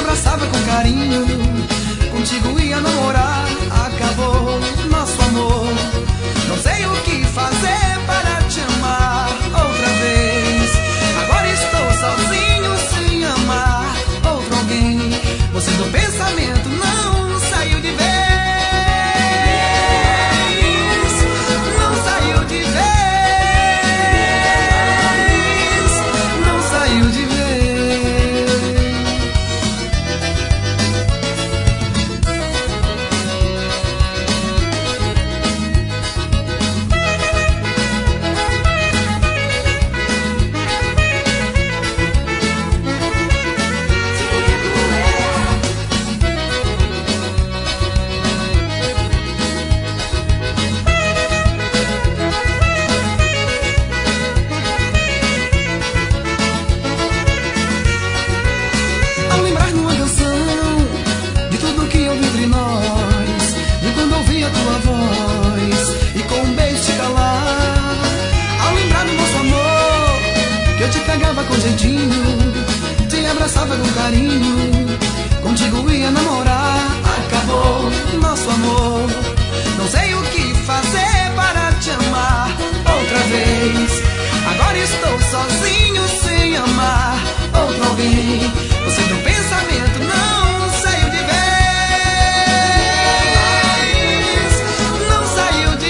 abraçava com carinho, contigo ia namorar. Acabou nosso amor, não sei o que fazer para te amar outra vez. Agora estou sozinho sem amar outro alguém. Você do pensamento não saiu de vez. Não saiu de vez. Não saiu de vez. Ao lembrar numa canção de tudo que houve entre nós, de quando ouvi a tua voz e com um beijo te calar. Ao lembrar do nosso amor, que eu te pegava com jeitinho, te abraçava com carinho, contigo ia namorar. Acabou nosso amor, não sei o que fazer para te amar outra vez. Agora estou sozinho sem amar outro alguém. Você do pensamento não saiu de vez. Não saiu de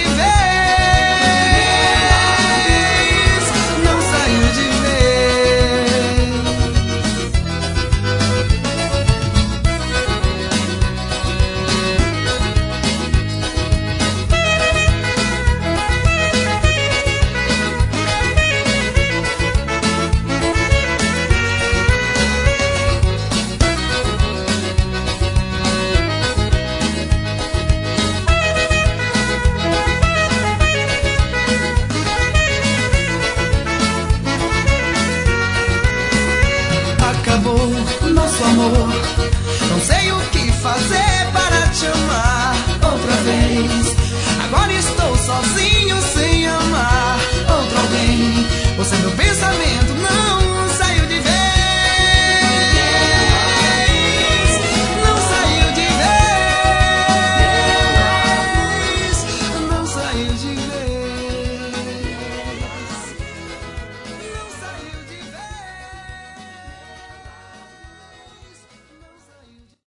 vez. Não saiu de vez. Acabou nosso amor, não sei o que fazer para te amar outra vez. Agora estou sozinho